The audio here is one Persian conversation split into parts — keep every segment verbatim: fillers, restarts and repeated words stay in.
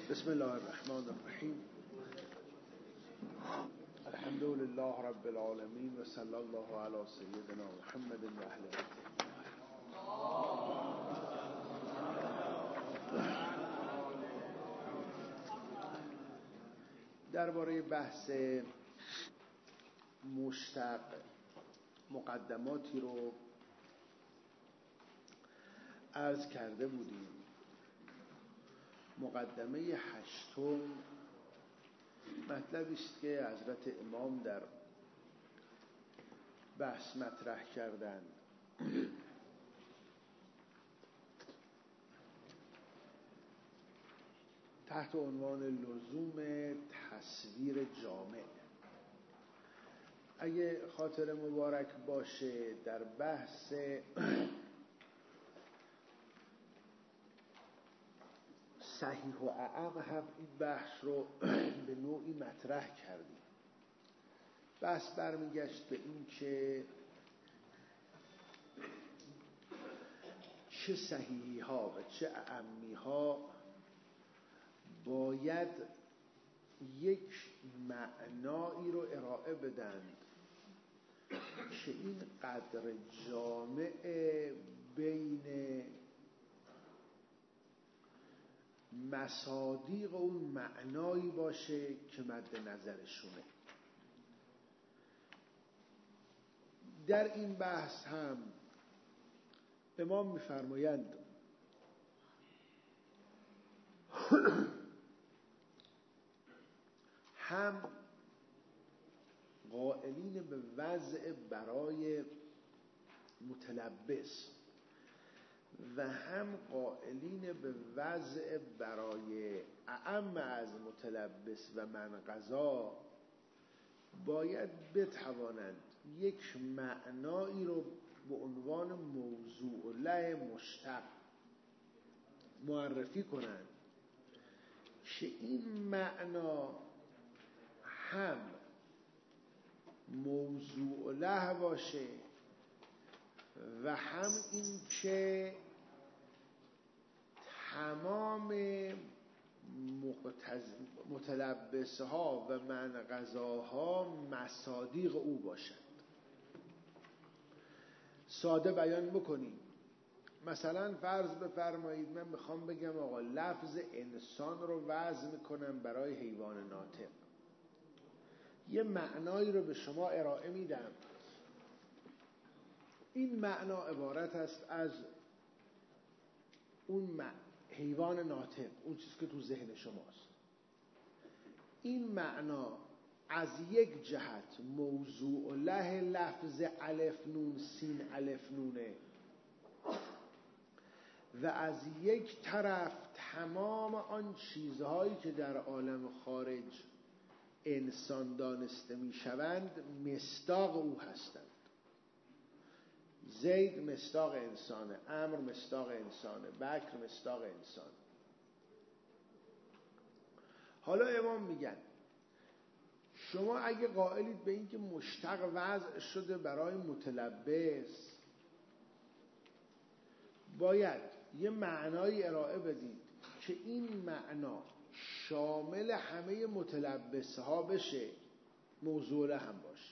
بسم الله الرحمن الرحیم. الحمد لله رب العالمین و صلی الله علی سیدنا محمد و اهل بیته. درباره بحث مشتق مقدماتی رو عرض کرده بودیم. مقدمه هشتم مطلبی است که حضرت امام در بحث مطرح کردند. تحت عنوان لزوم تصویر جامع. اگه خاطر مبارک باشه در بحث صحیح و اعم هم این بحث رو به نوعی مطرح کردیم. بحث برمیگشت به این که چه صحیحی ها و چه اعمی ها باید یک معنایی رو ارائه بدند که این قدر جامع بین مصادیق اون معنایی باشه که مد نظرشونه. در این بحث هم امام می‌فرمایند هم قائلین به وضع برای متلبس و هم قائلین به وضع برای اعم از متلبس و من قضا باید بتوانند یک معنایی رو به عنوان موضوع له مشتق معرفی کنند که این معنا هم موضوع له باشه و هم این که تمام متلبس ها و منقضاها مصادیق او باشند. ساده بیان بکنیم. مثلا فرض بفرمایید من میخوام بگم آقا لفظ انسان رو وضع میکنم برای حیوان ناطق. یه معنایی رو به شما ارائه میدم. این معنا عبارت است از اون حیوان ناطق، اون چیزی که تو ذهن شماست. این معنا از یک جهت موضوع له لفظ الف نون سین الف نونه و از یک طرف تمام آن چیزهایی که در عالم خارج انسان دانسته می شوند مصداق او هستند. زید مصداق انسانه، عمرو مصداق انسانه، بکر مصداق انسانه. حالا امام میگن شما اگه قائلید به این که مشتق وضع شده برای متلبس، باید یه معنایی ارائه بدید که این معنا شامل همه متلبس ها بشه، موضوع له هم باشه.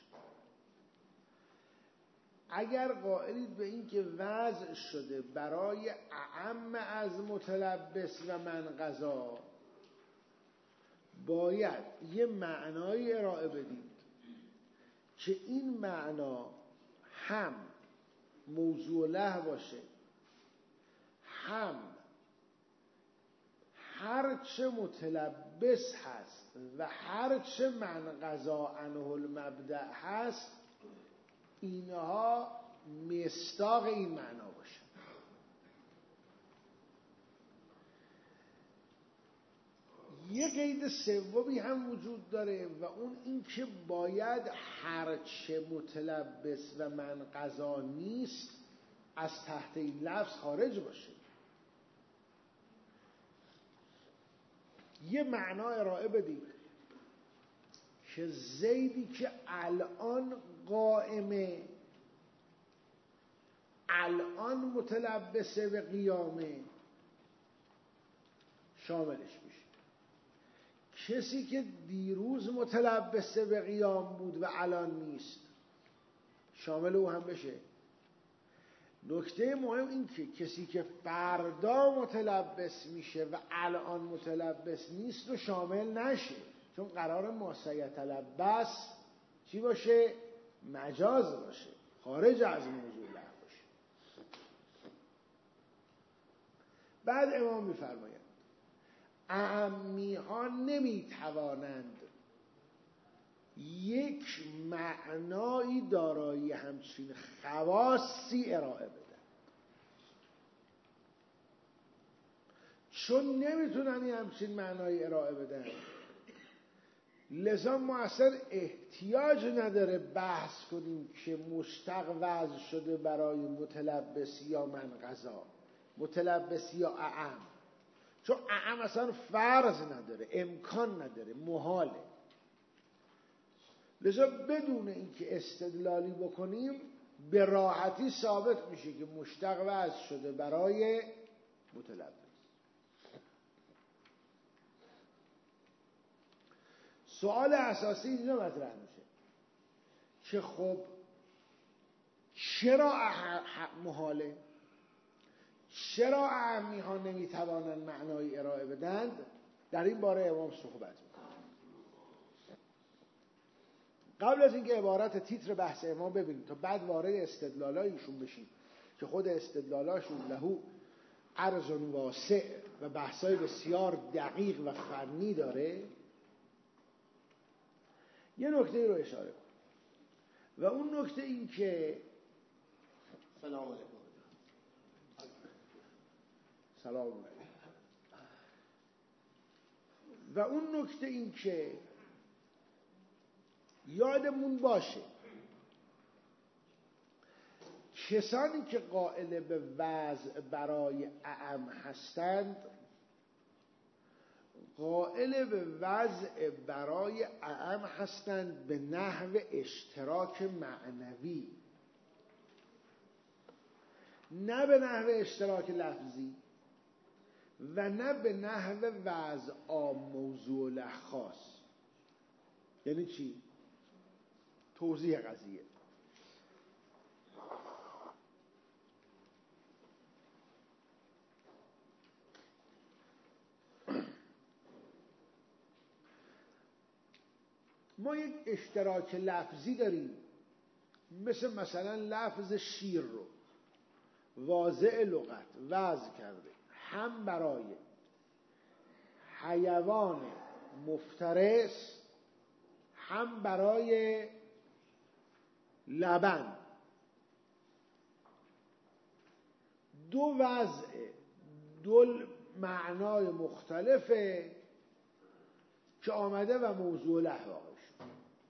اگر قائلید به این که وضع شده برای اعم از متلبس و منقضا، باید یه معنایی ارائه بدید که این معنا هم موضوع له باشه، هم هرچه متلبس هست و هرچه منقضا عنه المبدأ هست اینها مصداق این معنا باشه. یه قید سومی هم وجود داره و اون این که باید هرچه متلبس و منقضا نیست از تحت این لفظ خارج باشه. یه معنا ارائه بدید که زیدی که الان قائمه، الان متلبسه به قیامه، شاملش میشه. کسی که دیروز متلبس به قیام بود و الان نیست شامل او هم بشه. نکته مهم این که کسی که فردا متلبس میشه و الان متلبس نیست رو شامل نشه، چون قرار ماسه تلبس چی باشه؟ مجاز باشه، خارج از موضوع لغو باشه. بعد امام میفرمایند اعمی ها نمیتوانند یک معنایی دارای همچین خواصی ارائه بدن، چون نمیتونن همچین معنایی ارائه بدن لذا ما اصلا احتیاج نداره بحث کنیم که مشتق وضع شده برای متلبس یا من قضا، متلبس یا اعم، چون اعم اصلا فرض نداره، امکان نداره، محاله. لذا بدون اینکه استدلالی بکنیم به راحتی ثابت میشه که مشتق وضع شده برای متلبس. سوال اساسی اینجا مطرح میشه که خب چرا محاله؟ چرا اعمی ها نمیتوانند معنای ارائه بدند؟ در این باره امام صحبت میکنه. قبل از اینکه عبارت تیتر بحث امام ببینید تا بعد وارد استدلالایشون بشیم که خود استدلالاشون لهو عرض واسع و بحثای بسیار دقیق و فنی داره، یه نکته رو اشاره کنم و اون نکته این که سلام علیکم. سلام علیکم. و اون نکته این که یادمون باشه کسانی که قائل به وضع برای اعم هستند قائل به وضع برای اعم هستند به نحو اشتراک معنوی، نه به نحو اشتراک لفظی و نه به نحو وضع عام موضوع له خاص. یعنی چی؟ توضیح قضیه. ما یک اشتراک لفظی داریم، مثل مثلا لفظ شیر رو واضع لغت وضع کرده هم برای حیوان مفترس هم برای لبن. دو وضع، دو معنای مختلفه که آمده و موضوع له واقع شد.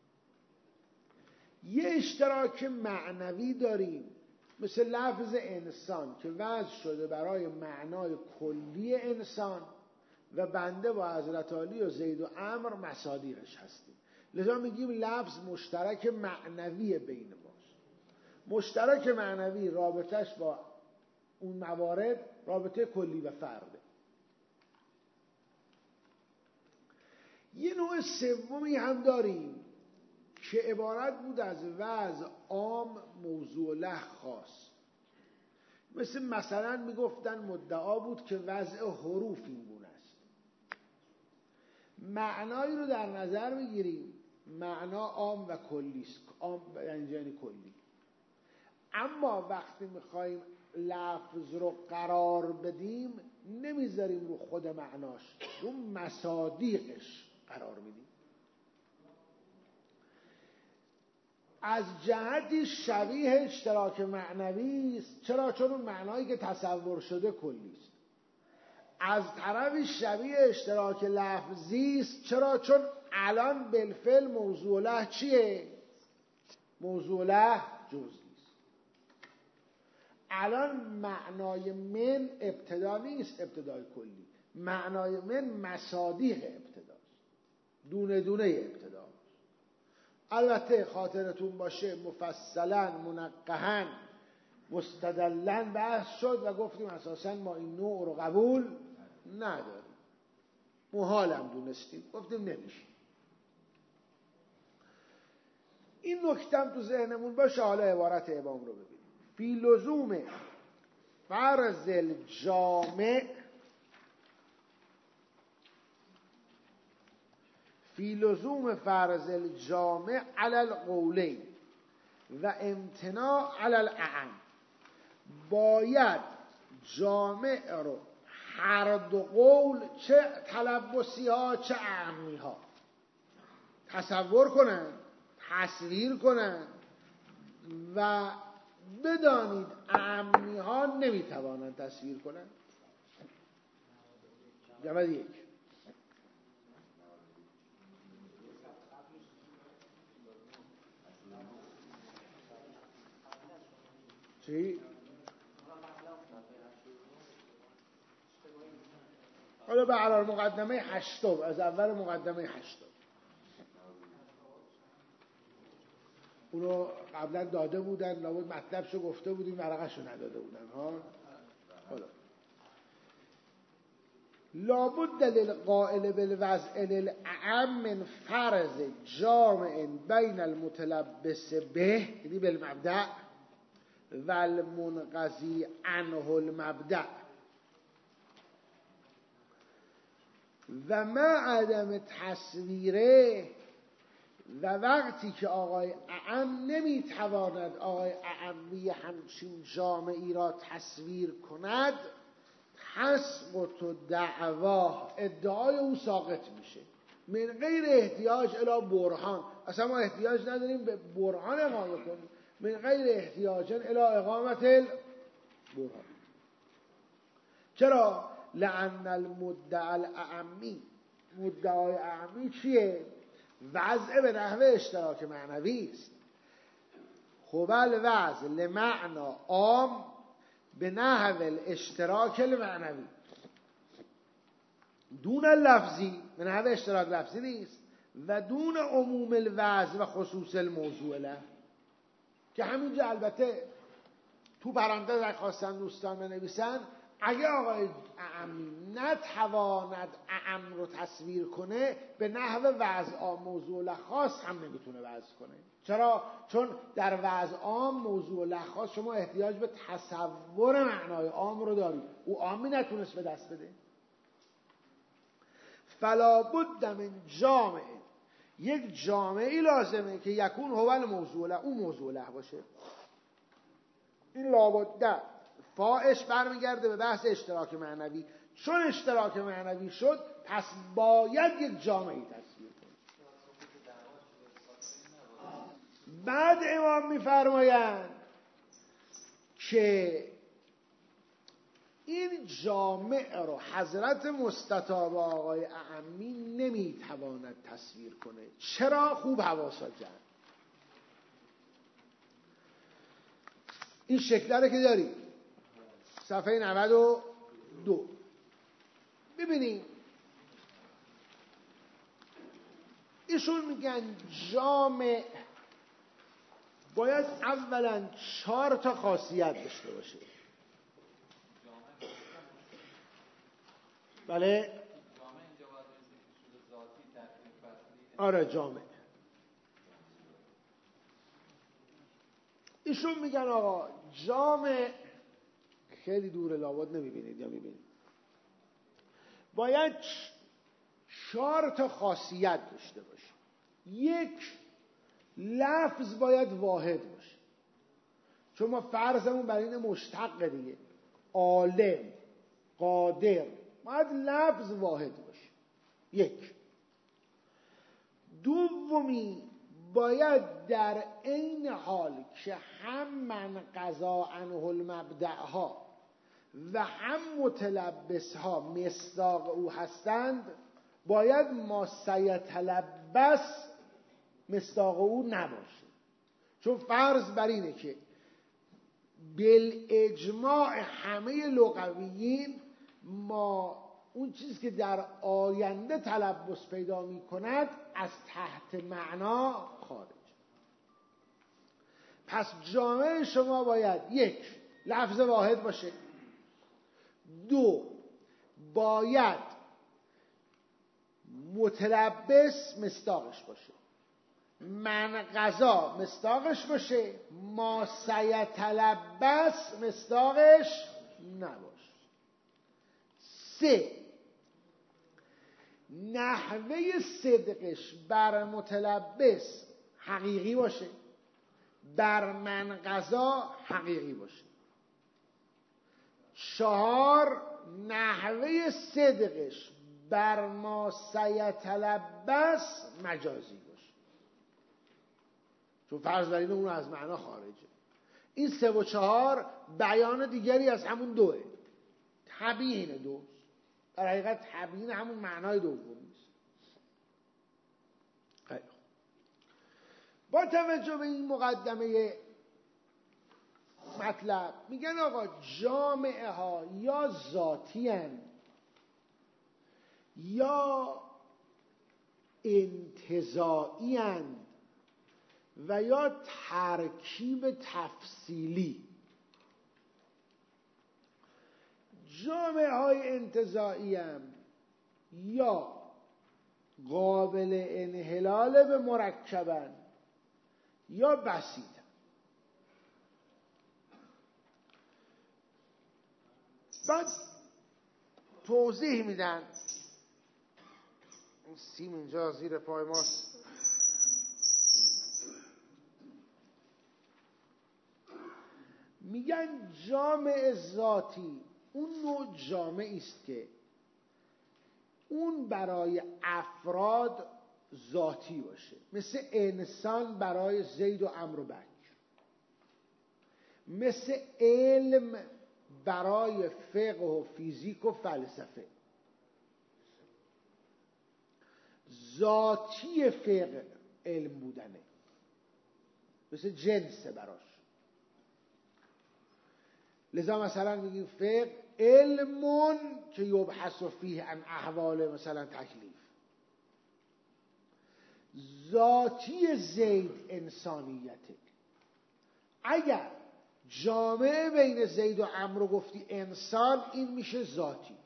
یه اشتراک معنوی داریم مثل لفظ انسان که وضع شده برای معنای کلی انسان و بنده با حضرت علی و زید و عمرو مصادیقش هستیم، لذا میگیم لفظ مشترک معنوی بین ماست. مشترک معنوی رابطش با اون موارد رابطه کلی و فرده. یه نوع سومی هم داریم که عبارت بود از وضع عام موضوع له خاص. مثل مثلا میگفتن مدعا بود که وضع حروف این گونه است. معنایی رو در نظر میگیریم، معنا عام و کلی است، عام یعنی کلی. اما وقتی میخوایم لفظ رو قرار بدیم نمیذاریم رو خود معناش، رو مصادیقش قرار میدیم. از جهتی شبیه اشتراک معنوی است، چرا؟ چون اون معنایی که تصور شده کلی است. از طرف شبیه اشتراک لفظی است، چرا؟ چون الان بالفعل موضوع له چیه؟ موضوع له جزئی است. الان معنای من ابتدا نیست، ابتدای کلی. معنای من مصادیق ابتداست، دونه دونه ابتدا. البته خاطرتون باشه مفصلا منقحا مستدلن بحث شد و گفتیم اساسا ما این نوع رو قبول نداریم. محالم دونستیم، گفتیم نمیشه. این نکتم تو ذهنمون باشه. حالا عبارت امام رو ببینیم. فی لزوم فرض الجامع فی لزوم فرض الجامع علی القولین و امتناع علی الاعم. باید جامع رو هر دو قول، چه تلبسی ها چه اعمی ها، تصور کنن، تصویر کنن و بدانید اعمی ها نمیتوانند تصویر کنن. جمعه یک. چی؟ حالا به علال مقدمه هشتم، از اول مقدمه هشتم اونو قبلا داده بودن، لابد مطلبشو گفته بودیم، ورقشو نداده بودن ها. حالا لابد للقائل بالوضع للاعم من فرض جامع بین المتلبس به، یعنی بالمبدأ، و المنقضی عنه المبدأ، و ما عدم تصویره، و وقتی که آقای اعم نمیتواند آقای اعمی همچین جامعی را تصویر کند، تسقط و دعواه، ادعای او ساقط میشه. من غیر احتیاج الی برهان، اصلا ما احتیاج نداریم به برهان اقامه کنیم. من غیر احتیاج الی اقامت البرهان. چرا؟ لأن المدعی الاعمی، مدعای اعمی چیه؟ وضع به نحو اشتراک معنوی است. خب الوضع لمعنا عام به نحو الاشتراک المعنوی دون لفظی، به نحو اشتراک لفظی نیست، و دون عموم الوضع و خصوص الموضوع له، که همینجا البته تو پرانتز اگه خواستن دوستان بنویسن، اگه آقای اعمی نتواند اعم رو تصویر کنه، به نحو وضع عام موضوع له خاص هم نمیتونه وضع کنه. چرا؟ چون در وضع عام موضوع له خاص شما احتیاج به تصور معنای عام رو دارید، او عامی نتونست به دست بده. فلا بد من جامع، یک جامعی لازمه که یکون هو الموضوع له، او موضوع له باشه. این لابد فاعش برمیگرده به بحث اشتراک معنوی. چون اشتراک معنوی شد، پس باید یک جامعی تصویر کنه. بعد امام میفرمایند که این جامع رو حضرت مستطاب آقای اعمی نمیتواند تصویر کنه. چرا؟ خوب حواسا جمع. این شکل که دارید صفحه نود و دو ببینید، ایشون میگن جامع باید اولا چهار تا خاصیت داشته باشه. بله؟ آره جامع. ایشون میگن آقا جامع خیلی دور، لابد نمیبینید یا میبینید، باید چهار تا خاصیت داشته باشه. یک، لفظ باید واحد باشه، چون ما فرضمون بر این مشتق دیگه، عالم، قادر، باید لفظ واحد باشه. یک. دومی، باید در عین حال که هم من قضا عنه المبدأ ها و هم متلبس ها مصداق او هستند، باید ما سیتلبس مصداق او نباشه. چون فرض بر اینه که بالاجماع همه لغویین ما اون چیزی که در آینده تلبس پیدا می کند از تحت معنا خارج. پس جامعه شما باید یک، لفظ واحد باشه. دو، باید متلبس مصداقش باشه، من غذا مصداقش باشه، ما سیتلبس مصداقش نباشه. سه، نحوه صدقش بر متلبس حقیقی باشه، بر من غذا حقیقی باشه. چهار، نحوه صدقش بر ما سیتلبس مجازی باشه، چون فرض بر اینه اون از معنا خارجه. این سه و چهار بیان دیگری از همون دوه، تبیین دوست. در حقیقت تبیین همون معنای دومیست. خیلی خوب. با توجه به این مقدمه مطلب میگن آقا جامعه ها یا ذاتی هن یا انتزاعی هن و یا ترکیب تفصیلی. جامعه های انتزاعی هم یا قابل انحلال به مرکبن یا بسیطن. بعد توضیح میدن، این سیم اینجا زیر پای ماست، میگن جامع ذاتی اون نوع جامعی است که اون برای افراد ذاتی باشه، مثل انسان برای زید و عمرو و بکر، مثل علم برای فقه و فیزیک و فلسفه. ذاتی فقه علم بودنه، مثل جنسه براش. لذا مثلا میگیم فقه علمون که یبحث فیه عن احوال مثلا تکلیف. ذاتی زید انسانیته. اگر جامعه بین زید و عمرو گفتی انسان، این میشه ذاتی.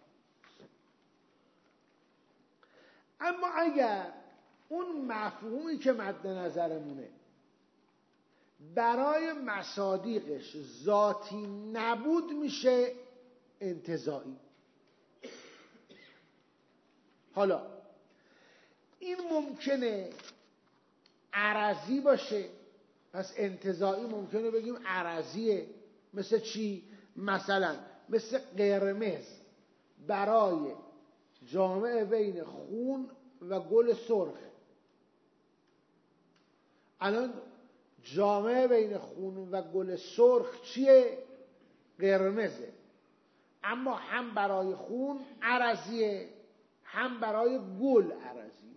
اما اگر اون مفهومی که مد نظرمونه برای مصادیقش ذاتی نبود، میشه انتزاعی. حالا این ممکنه عرضی باشه، پس انتزاعی ممکنه بگیم عرضیه. مثل چی؟ مثلا مثل قرمز برای جامعه بین خون و گل سرخ. الان جامعه بین خون و گل سرخ چیه؟ قرمزه. اما هم برای خون عرضیه، هم برای گل عرضیه.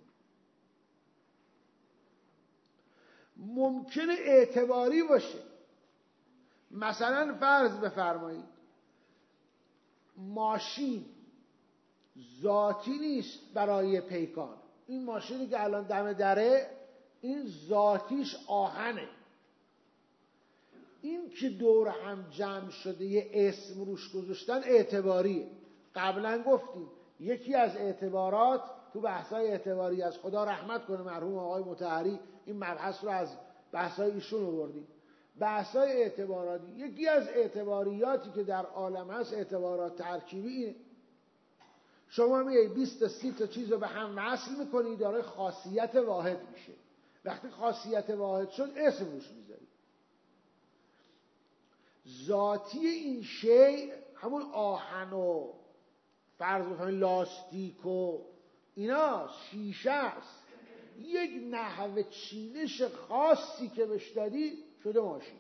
ممکنه اعتباری باشه. مثلا فرض بفرمایید ماشین ذاتی نیست برای پیکان. این ماشینی که الان دم دره، این ذاتیش آهنه. این که دور هم جمع شده یه اسم روش گذاشتن اعتباریه. قبلا گفتیم یکی از اعتبارات تو بحثای اعتباری، از خدا رحمت کنه مرحوم آقای مطهری، این مبحث رو از بحثای ایشون آوردیم. بحثای اعتباراتی، یکی از اعتباریاتی که در عالم هست اعتبارات ترکیبی اینه. شما میای بیست تا سی تا چیز رو به هم وصل میکنی، داره خاصیت واحد میشه. وقتی خاصیت واحد شد اسم روش میذاری. ذاتی این شیء همون آهن و فرض بفرمایید لاستیک و اینا، شیشه است. یک نحوه چینش خاصی که بهش دادی شده ماشین.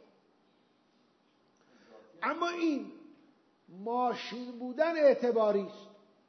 اما این ماشین بودن اعتباری است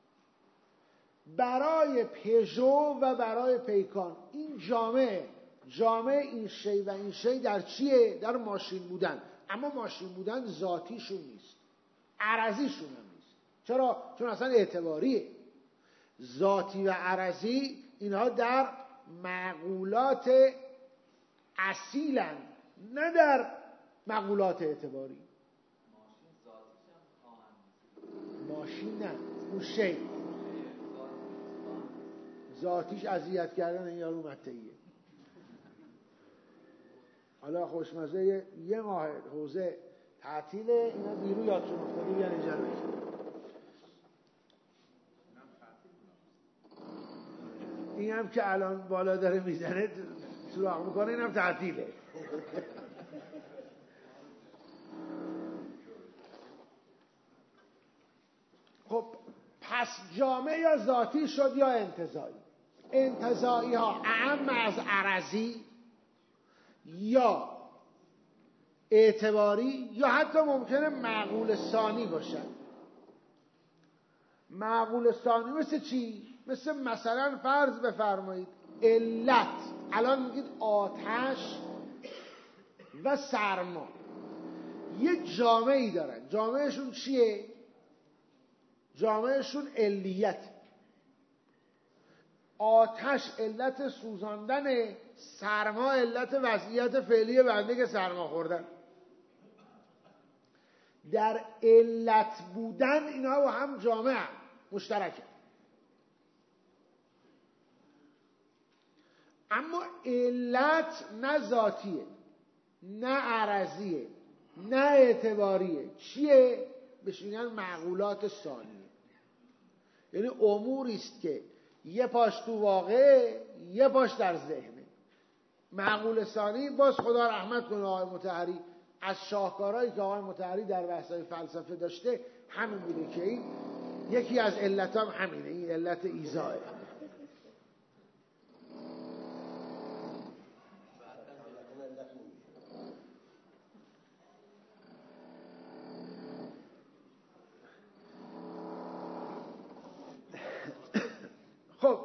برای پژو و برای پیکان. این جامعه جامعه این شی و این شی در چیه؟ در ماشین بودن. اما ماشین بودن ذاتیشون نیست، عرضیشون هم نیست. چرا؟ چون اصلا اعتباریه. ذاتی و عرضی اینها در معقولات اصیلن، نه در معقولات اعتباری. ماشین نه، اون شی ذاتیش اذیت کردن این یارو متعیه. حالا خوشمزه یه ماه حوزه تعطیله، اینا بیرو یادشون افتاده بیان اینجا رو بگیرن. این هم که الان بالا داره میزنه سراغ میکنه، این هم تعطیله. خب پس جامع یا ذاتی شد یا انتزاعی. انتزاعی ها اعم از عرضی یا اعتباری یا حتی ممکنه معقول ثانی باشن. معقول ثانی مثل چی؟ مثل مثلا فرض بفرمایید علت، الان میگید آتش و سرما یه جامعی دارن، جامعشون چیه؟ جامعشون علیت. آتش علت سوزاندن، سرما علت وضعیت فعلی بنده که سرما خوردن. در علت بودن اینا با هم جامع مشترکه. اما علت نه ذاتیه، نه عرضیه، نه اعتباریه. چیه؟ بهش میگن معقولات ثانیه. یعنی اموری است که یه پاش تو واقعه، یه پاش در ذهنه. معقول ثانی باز خدا رحمت کنه آقای مطهری، از شاهکارهایی که آقای مطهری در بحث‌های فلسفه داشته همین بوده که این یکی از علتام همینه، این علت ایذائه. خب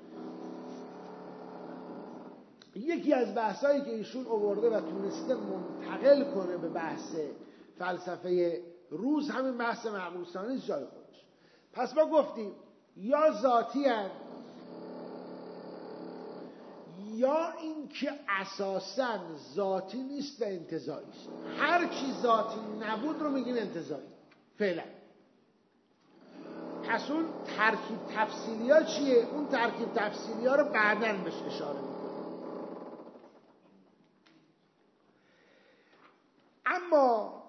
یکی از بحثایی که ایشون آورده و تونسته منتقل کنه به بحث فلسفه روز همین بحث معقول ثانی جای خودش. پس ما گفتیم یا ذاتی هست یا این که اساساً ذاتی نیست و انتزاعی است. هر کی ذاتی نبود رو میگیم انتزاعی فعلا. پس اون ترکیب تفصیلی ها چیه؟ اون ترکیب تفصیلی ها رو بعداً بهش اشاره میکنه. اما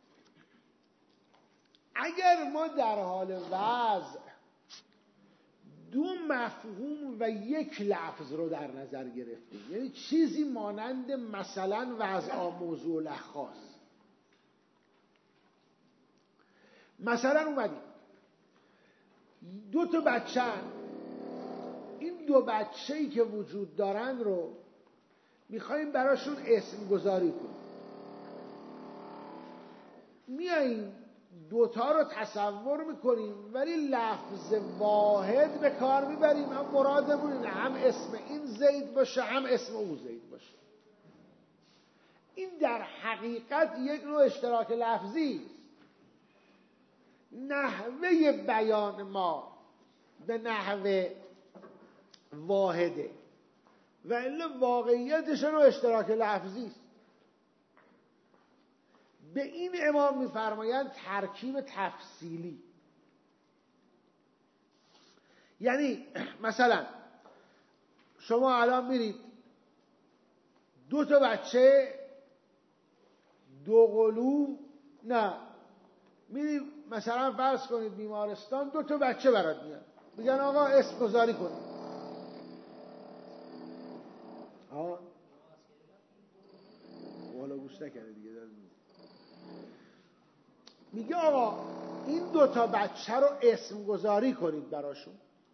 اگر ما در حال وضع دو مفهوم و یک لفظ رو در نظر گرفتیم، یعنی چیزی مانند مثلا وضع موضوع الاخاص، مثلا اومدیم دو تا بچه هن. این دو بچه‌ای که وجود دارن رو میخوایم براشون اسم گذاری کنیم. میاییم دوتا رو تصور میکنیم ولی لفظ واحد به کار میبریم. هم مرادمون اینه هم اسم این زید باشه هم اسم او زید باشه. این در حقیقت یک نوع اشتراک لفظی است. نحوه بیان ما به نحوه واحده و الا واقعیتش نوع اشتراک لفظی است. به این امام میفرمایند ترکیب تفصیلی. یعنی مثلا شما الان میرید دو تا بچه دو قلو، نه میرید مثلا فرض کنید بیمارستان، دو تا بچه برات میاد، میگن آقا اسم گذاری کنید. آه والا گوش نکنه دیگه. میگه آقا این دو تا بچه رو اسم گذاری کنید براشون.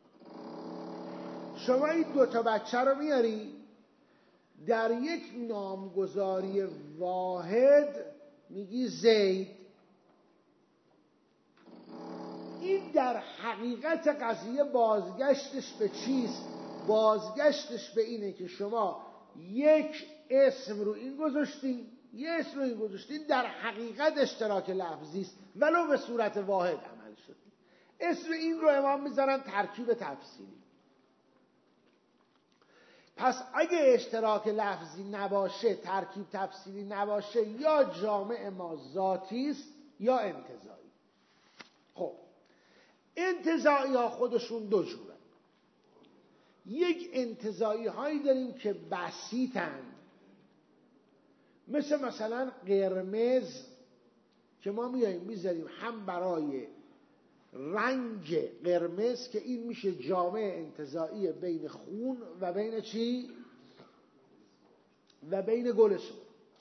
شما این دو تا بچه رو میاری در یک نامگذاری واحد میگی زید. این در حقیقت قضیه بازگشتش به چیست؟ بازگشتش به اینه که شما یک اسم رو این گذاشتین، یه اسم رو این گذاشتین، در حقیقت اشتراک لفظی است ولو به صورت واحد عمل شده. اسم این رو امام میذارن ترکیب تفصیلی. پس اگه اشتراک لفظی نباشه، ترکیب تفصیلی نباشه، یا جامع ما ذاتی است یا انتزاعی. خب انتزاعی ها خودشون دو جورن. یک انتزاعی هایی داریم که بسیطن، مثل مثلا قرمز که ما میاییم میذاریم هم برای رنگ قرمز که این میشه جامع انتزاعی بین خون و بین چی؟ و بین گل سرخ.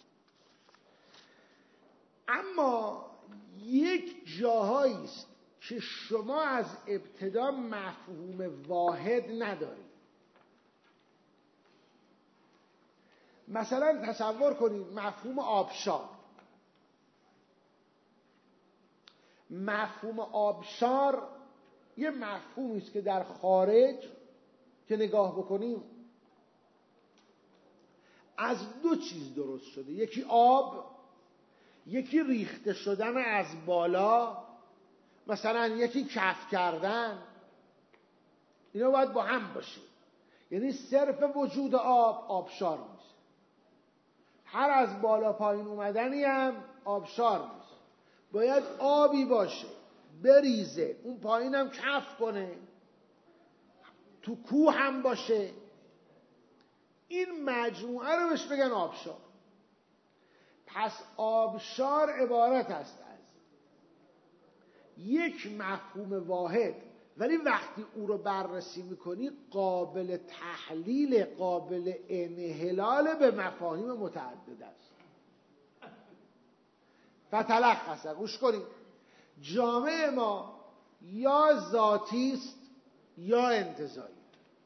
اما یک جاهایی است که شما از ابتدا مفهوم واحد ندارید. مثلا تصور کنید مفهوم آبشار. مفهوم آبشار یه مفهومی است که در خارج که نگاه بکنیم از دو چیز درست شده، یکی آب، یکی ریخته شدن از بالا، مثلا یکی کف کردن. اینا باید با هم باشه، یعنی صرف وجود آب آبشار میشه، هر از بالا پایین اومدنی هم آبشار میشه. باید آبی باشه بریزه اون پایین هم کف کنه، تو کوه هم باشه، این مجموعه رو بهش بگن آبشار. پس آبشار عبارت است از یک مفهوم واحد، ولی وقتی او رو بررسی میکنی قابل تحلیل، قابل انحلال به مفاهیم متعدد است. فتلخص، گوش کنید، جامعه ما یا ذاتی است یا انتزاعی.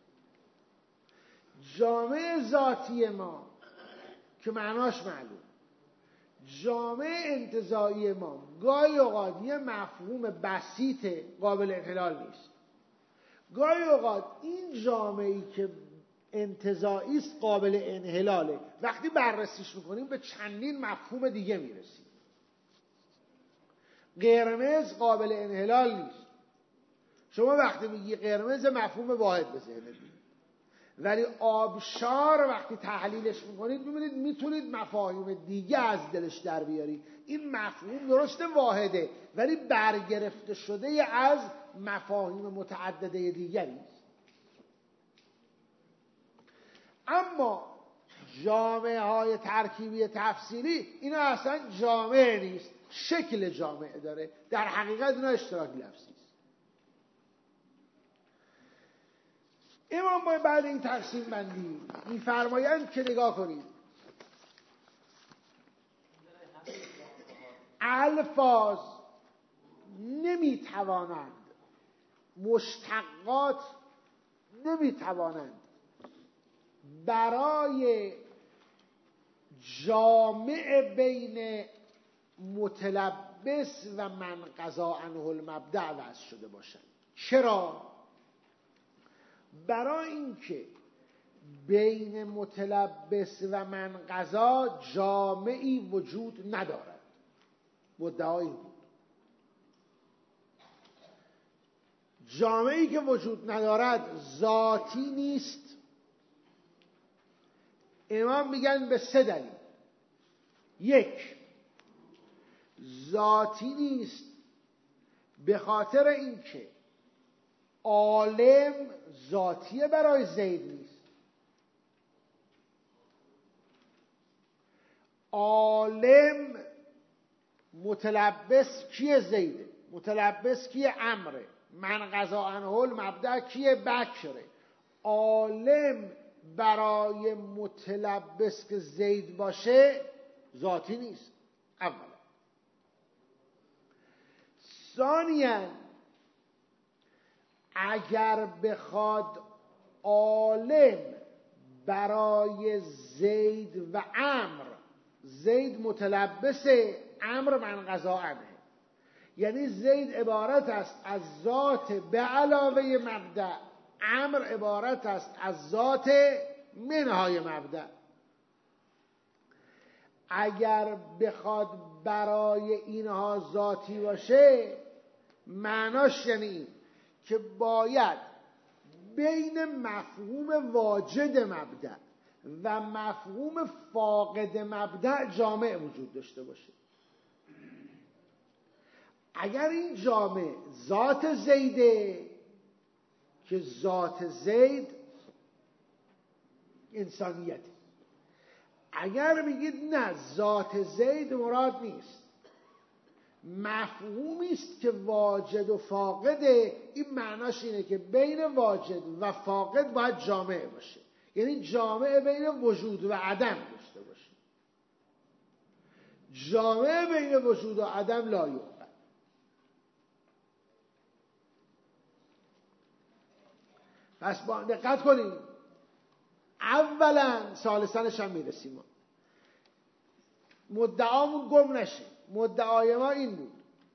جامعه ذاتی ما که معناش معلوم، جامعه انتزاعی ما گاهی اوقات یه مفهوم بسیط قابل انحلال نیست، گاهی اوقات این جامعه‌ای که انتزاعی است قابل انحلاله. وقتی بررسیش میکنیم به چندین مفهوم دیگه میرسیم. قرمز قابل انحلال نیست. شما وقتی میگی قرمز مفهوم واحد به ذهنت میاد، ولی آبشار وقتی تحلیلش میکنید میبینید میتونید مفاهیم دیگه از دلش در بیارید. این مفهوم درسته واحده ولی برگرفته شده از مفاهیم متعدده دیگری است. اما جامعه های ترکیبی تفسیری اینا اصلا جامعه نیست، شکل جامعه داره، در حقیقت اینا اشتراک لفظی است. امام باید بعد این تقسیم بندی میفرمایند که نگاه کنید، الفاظ نمیتوانند، مشتقات نمیتوانند برای جامع بین متلبس و من قضا عنه المبدأ وضع شده باشند. چرا؟ برای اینکه بین متلبس و من قضا جامعی وجود ندارد. مدعای بود جامعی که وجود ندارد ذاتی نیست. امام میگن به سه دلیل. یک، ذاتی نیست به خاطر اینکه عالم ذاتیه برای زید نیست. عالم متلبس کیه؟ زیده. متلبس کیه؟ عمره. من قضا عنه المبدأ کیه؟ بکره. عالم برای متلبس که زید باشه ذاتی نیست. اولا. ثانیاً اگر بخواد عالم برای زید و عمر، زید متلبس، عمر من قضا عنه، یعنی زید عبارت است از ذات به علاوه مبدأ، عمر عبارت است از ذات منهای مبدأ. اگر بخواد برای اینها ذاتی باشه معناش یعنی که باید بین مفهوم واجد مبدأ و مفهوم فاقد مبدأ جامع وجود داشته باشه. اگر این جامع ذات زیده که ذات زید انسانیت. اگر بگید نه ذات زید مراد نیست، مفهومی است که واجد و فاقده، این معناش اینه که بین واجد و فاقد باید جامعه باشه، یعنی جامعه بین وجود و عدم داشته باشه. جامعه بین وجود و عدم لا یعقل. پس با دقت کنیم، اولا ثالثاًش هم میرسیم ما مدعامون گم نشه. مدعای ما این بود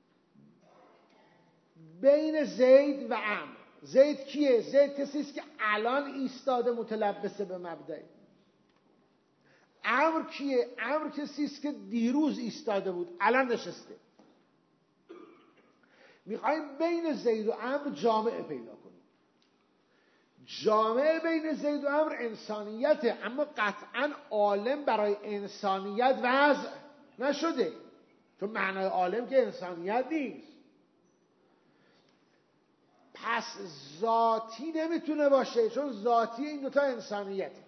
بین زید و عمرو. زید کیه؟ زید کسی است که الان ایستاده متلبسه به مبدأ. عمرو کیه؟ عمرو کسی است که دیروز ایستاده بود الان نشسته. میخوایم بین زید و عمرو جامعه پیدا کنیم. جامعه بین زید و عمرو انسانیته، اما قطعا عالم برای انسانیت وضع نشده، چون معنای عالم که انسانیت نیست. پس ذاتی نمیتونه باشه، چون ذاتی این دوتا انسانیته.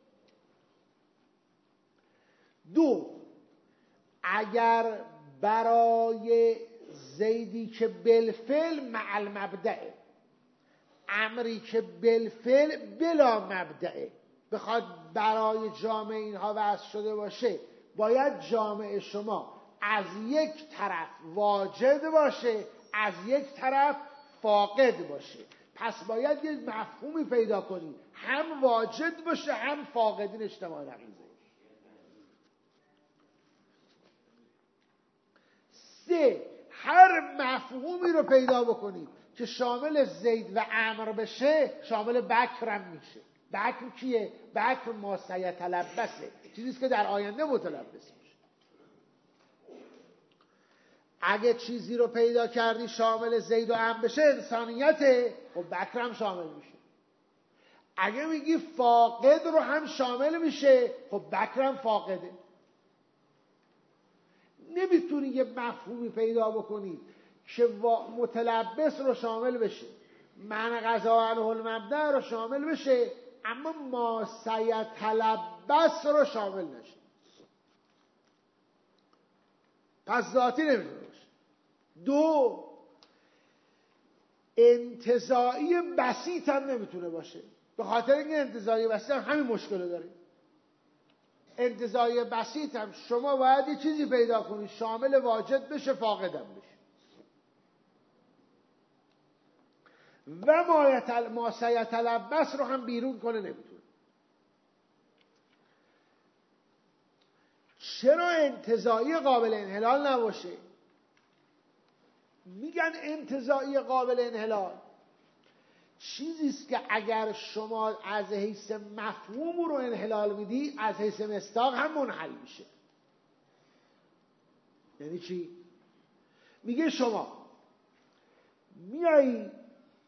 دو، اگر برای زیدی که بالفعل مع المبدأ، امری که بالفعل بلا مبدأ، بخواد برای جامعه اینها وضع شده باشه، باید جامعه شما از یک طرف واجد باشه، از یک طرف فاقد باشه. پس باید یک مفهومی پیدا کنیم هم واجد باشه هم فاقدین اجتماع نقیضه. سه، هر مفهومی رو پیدا بکنیم که شامل زید و عمرو بشه شامل بکرم میشه. بکر کیه؟ بکر ما سیتلبسه، چیزیست که در آینده متلبس میشه. اگه چیزی رو پیدا کردی شامل زید و عمرو بشه انسانیته، خب بکرم شامل میشه. اگه میگی فاقد رو هم شامل میشه، خب بکرم فاقده. نمیتونی یه مفهومی پیدا بکنی که متلبس رو شامل بشه، معنی قضا عنه المبدأ رو شامل بشه، اما ما سیتلبس رو شامل نشه. پس ذاتی نمیتونه باشه. دو، انتزاعی بسیط هم نمیتونه باشه، به خاطر اینکه انتزاعی بسیط هم همین مشکل رو داره. انتزاعی بسیط هم شما باید یه چیزی پیدا کنی شامل واجد بشه فاقدم بشه. و ما سیتلبس رو هم بیرون کنه نمیتونه. چرا انتزاعی قابل انحلال نباشه؟ میگن انتزاعی قابل انحلال چیزیست که اگر شما از حیث مفهوم رو انحلال میدی از حیث مصداق هم منحل میشه. یعنی چی؟ میگه شما میایی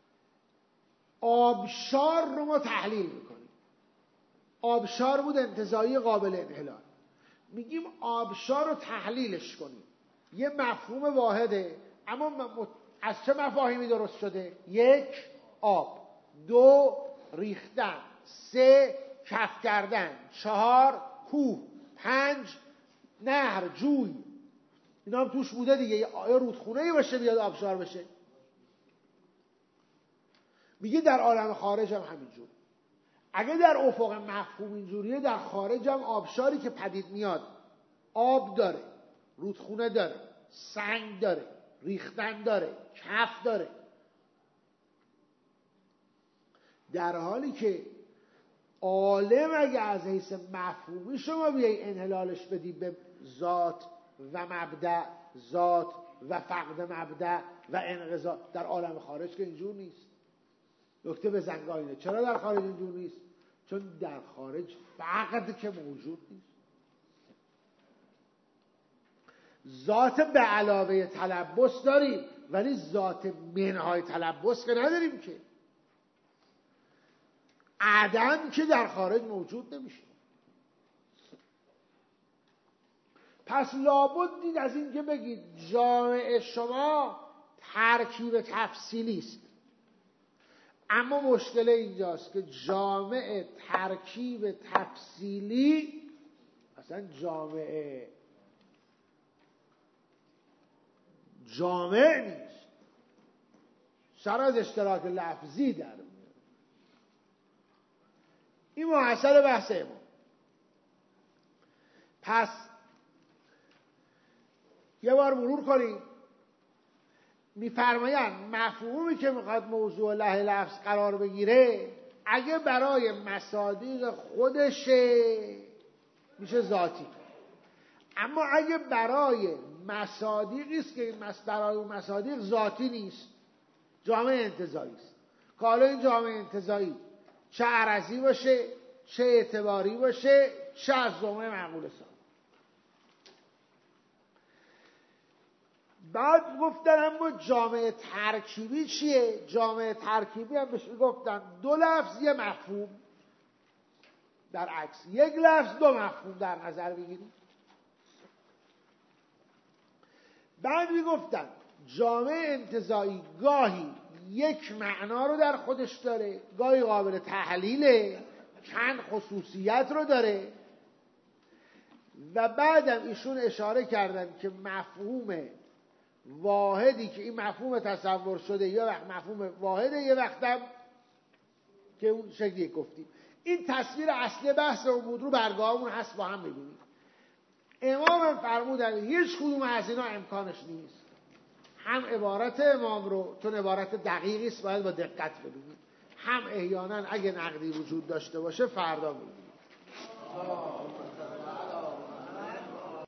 آبشار رو ما تحلیل میکنیم، آبشار بود انتزاعی قابل انحلال، میگیم آبشار رو تحلیلش کنیم، یه مفهوم واحده اما از چه مفاهیمی درست شده؟ یک، آب. دو، ریختن. سه، کف کردن. چهار، کوه. پنج، نهر، جوی. اینا هم توش بوده دیگه. یا رودخونه‌ای باشه بیاد آبشار بشه. میگه در عالم خارج هم همینجور. اگه در افق مفهوم اینجوریه، در خارج هم آبشاری که پدید میاد آب داره، رودخونه داره، سنگ داره، ریختن داره، کف داره. در حالی که عالم اگه از حیث مفهومی شما بیایی انحلالش بدی به ذات و مبدأ، ذات و فقد مبدأ و انقضا، در عالم خارج که اینجور نیست. نکته به زنگاینه. چرا در خارج اینجور نیست؟ چون در خارج فقد که موجود نیست. ذات به علاوه تلبس داریم ولی ذات منهای تلبس که نداریم که. عدم که در خارج موجود نمیشه. پس لابد دید از این که بگید جامعه شما ترکیب تفصیلی است. اما مشکل اینجاست که جامع ترکیب تفصیلی اصلا جامع جامع نیست، سر از اشتراک لفظی در میاد. این محصل بحث ما. پس یه بار مرور کنیم. میفرمایند مفهومی که میخواد موضوع له لفظ قرار بگیره اگه برای مصادیق خودشه میشه ذاتی، اما اگه برای مصادیقی است که این برای اون مصادیق ذاتی نیست، جامع انتزاعی است. که حالا این جامع انتزاعی چه عرضی باشه، چه اعتباری باشه، چه از جمله معقول سا. بعد گفتن اما جامع ترکیبی چیه؟ جامع ترکیبی هم بهش گفتن دو لفظ یه مفهوم، در عکس یک لفظ دو مفهوم در نظر بگیریم. بعد میگفتن جامع انتزاعی گاهی یک معنا رو در خودش داره، گاهی قابل تحلیله، چند خصوصیت رو داره. و بعدم ایشون اشاره کردن که مفهوم واحدی که این مفهوم تصور شده یه وقت مفهوم واحده، یه وقتم که اون شکلی گفتیم. این تصویر اصلی بحث اون بود رو برگاهمون هست، با هم ببینیم. امام هم فرمودن هیچ کدوم از اینا امکانش نیست. هم عبارت امام رو چون عبارت دقیقی است باید با دقت ببینیم، هم احیانا اگه نقدی وجود داشته باشه فردا ببینیم.